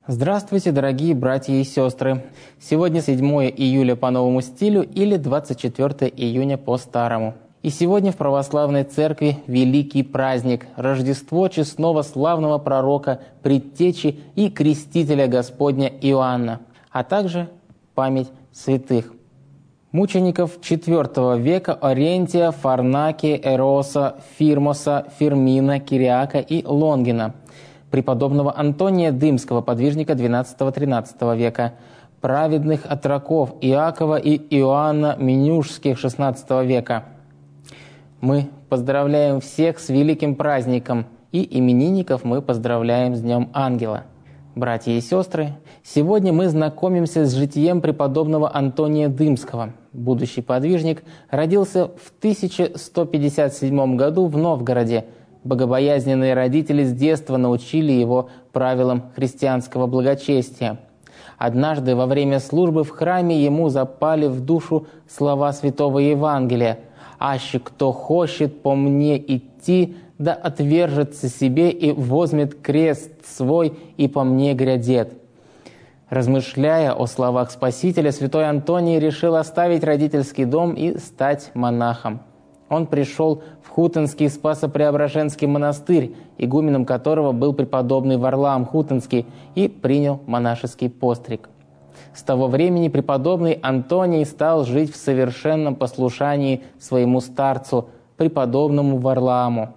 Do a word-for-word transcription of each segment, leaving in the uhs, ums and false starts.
Здравствуйте, дорогие братья и сестры! Сегодня седьмое июля по новому стилю или двадцать четвёртое июня по старому. И сегодня в православной церкви великий праздник – Рождество честного славного пророка, предтечи и крестителя Господня Иоанна, а также память святых. Мучеников четвёртого века Орентия, Фарнаки, Эроса, Фирмоса, Фермина, Кириака и Лонгина, преподобного Антония Дымского, подвижника двенадцатого-тринадцатого века, праведных отроков Иакова и Иоанна Менюшских шестнадцатого века. Мы поздравляем всех с великим праздником, и именинников мы поздравляем с Днем Ангела. Братья и сестры, сегодня мы знакомимся с житием преподобного Антония Дымского. Будущий подвижник родился в тысяча сто пятьдесят седьмом году в Новгороде. Богобоязненные родители с детства научили его правилам христианского благочестия. Однажды во время службы в храме ему запали в душу слова святого Евангелия: «Аще кто хочет по мне идти, да отвержется себе и возьмет крест свой и по мне грядет». Размышляя о словах Спасителя, святой Антоний решил оставить родительский дом и стать монахом. Он пришел в Хутонский Спасо-Преображенский монастырь, игуменом которого был преподобный Варлаам Хутонский, и принял монашеский постриг. С того времени преподобный Антоний стал жить в совершенном послушании своему старцу, преподобному Варлааму.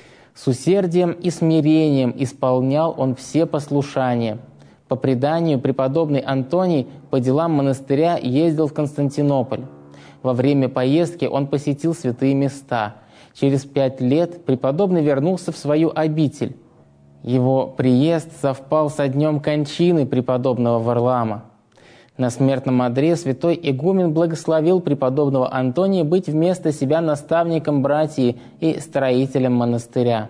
С усердием и смирением исполнял он все послушания. По преданию, преподобный Антоний по делам монастыря ездил в Константинополь. Во время поездки он посетил святые места. Через пять лет преподобный вернулся в свою обитель. Его приезд совпал со днем кончины преподобного Варлаама. На смертном одре святой игумен благословил преподобного Антония быть вместо себя наставником братьи и строителем монастыря.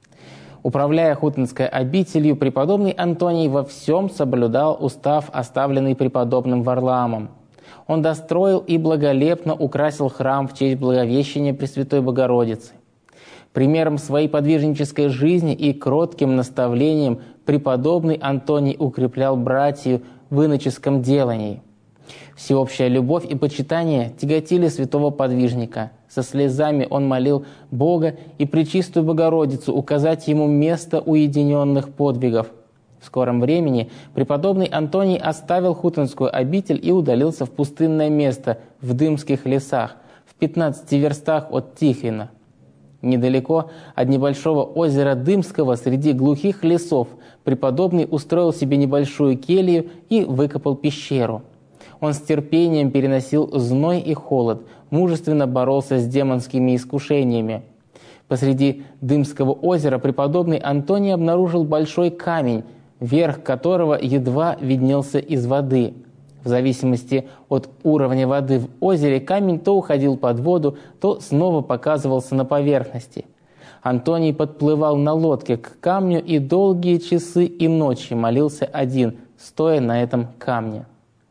Управляя Хутонской обителью, преподобный Антоний во всем соблюдал устав, оставленный преподобным Варлаамом. Он достроил и благолепно украсил храм в честь Благовещения Пресвятой Богородицы. Примером своей подвижнической жизни и кротким наставлением преподобный Антоний укреплял братью в иноческом делании. Всеобщая любовь и почитание тяготили святого подвижника. Со слезами он молил Бога и Пречистую Богородицу указать ему место уединенных подвигов. В скором времени преподобный Антоний оставил Хутонскую обитель и удалился в пустынное место в Дымских лесах, в пятнадцати верстах от Тихвина. Недалеко от небольшого озера Дымского, среди глухих лесов, преподобный устроил себе небольшую келью и выкопал пещеру. Он с терпением переносил зной и холод, мужественно боролся с демонскими искушениями. Посреди Дымского озера преподобный Антоний обнаружил большой камень, верх которого едва виднелся из воды. В зависимости от уровня воды в озере камень то уходил под воду, то снова показывался на поверхности. Антоний подплывал на лодке к камню и долгие часы и ночи молился один, стоя на этом камне.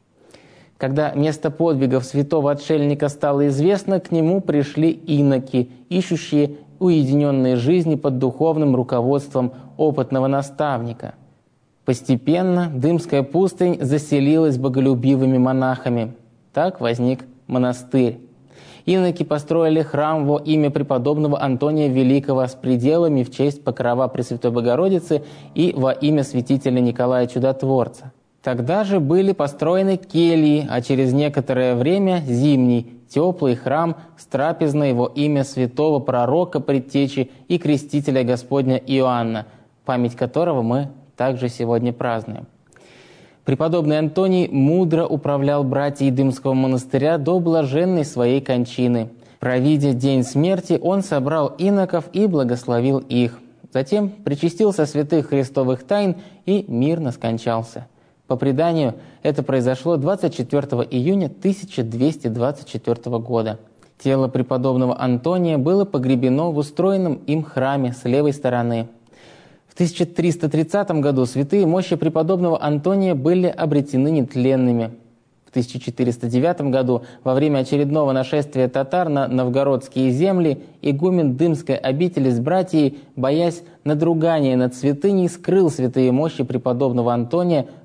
Когда место подвигов святого отшельника стало известно, к нему пришли иноки, ищущие уединенной жизни под духовным руководством опытного наставника. Постепенно Дымская пустынь заселилась боголюбивыми монахами. Так возник монастырь. Иноки построили храм во имя преподобного Антония Великого с пределами в честь покрова Пресвятой Богородицы и во имя святителя Николая Чудотворца. Тогда же были построены кельи, а через некоторое время зимний, теплый храм с трапезной во имя святого пророка, предтечи и крестителя Господня Иоанна, память которого мы также сегодня празднуем. Преподобный Антоний мудро управлял братьей Дымского монастыря до блаженной своей кончины. Провидя день смерти, он собрал иноков и благословил их. Затем причастился святых христовых тайн и мирно скончался. По преданию, это произошло двадцать четвёртого июня тысяча двести двадцать четвёртого года. Тело преподобного Антония было погребено в устроенном им храме с левой стороны. В тысяча триста тридцатом году святые мощи преподобного Антония были обретены нетленными. В тысяча четыреста девятом году, во время очередного нашествия татар на новгородские земли, игумен Дымской обители с братьей, боясь надругания над святыней, скрыл святые мощи преподобного Антония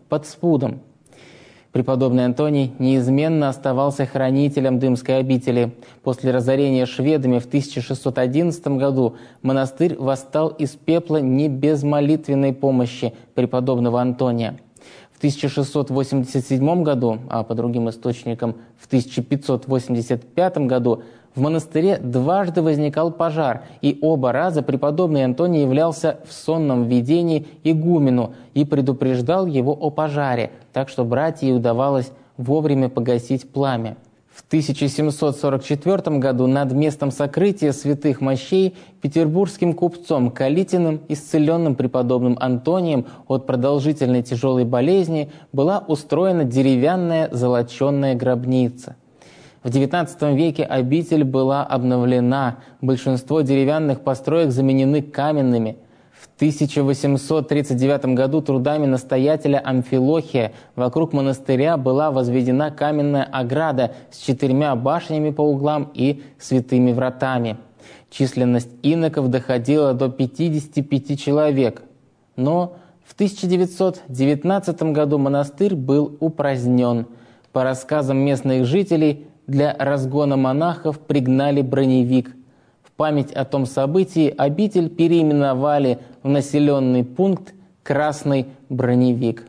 под спудом. Преподобный Антоний неизменно оставался хранителем Дымской обители. После разорения шведами в тысяча шестьсот одиннадцатом году монастырь восстал из пепла не без молитвенной помощи преподобного Антония. В тысяча шестьсот восемьдесят седьмом году, а по другим источникам в тысяча пятьсот восемьдесят пятом году, в монастыре дважды возникал пожар, и оба раза преподобный Антоний являлся в сонном видении игумену и предупреждал его о пожаре, так что братьям удавалось вовремя погасить пламя. В тысяча семьсот сорок четвёртом году над местом сокрытия святых мощей петербургским купцом Калитиным, исцеленным преподобным Антонием от продолжительной тяжелой болезни, была устроена деревянная золоченая гробница. В девятнадцатом веке обитель была обновлена, большинство деревянных построек заменены каменными. В тысяча восемьсот тридцать девятом году трудами настоятеля Амфилохия вокруг монастыря была возведена каменная ограда с четырьмя башнями по углам и святыми вратами. Численность иноков доходила до пятидесяти пяти человек. Но в тысяча девятьсот девятнадцатом году монастырь был упразднен. По рассказам местных жителей, для разгона монахов пригнали броневик. В память о том событии обитель переименовали в населенный пункт Красный Броневик.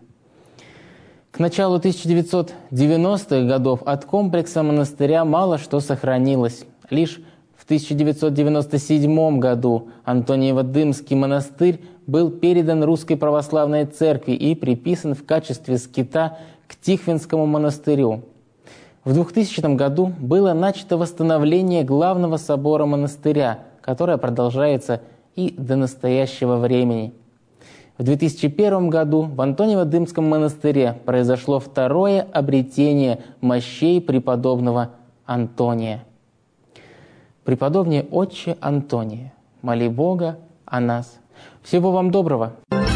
К началу тысяча девятьсот девяностых годов от комплекса монастыря мало что сохранилось. Лишь в тысяча девятьсот девяносто седьмом году Антониево-Дымский монастырь был передан Русской Православной Церкви и приписан в качестве скита к Тихвинскому монастырю. В двухтысячном году было начато восстановление главного собора монастыря, которое продолжается и до настоящего времени. В две тысячи первом году в Антониево-Дымском монастыре произошло второе обретение мощей преподобного Антония. Преподобный отче Антония, моли Бога о нас. Всего вам доброго!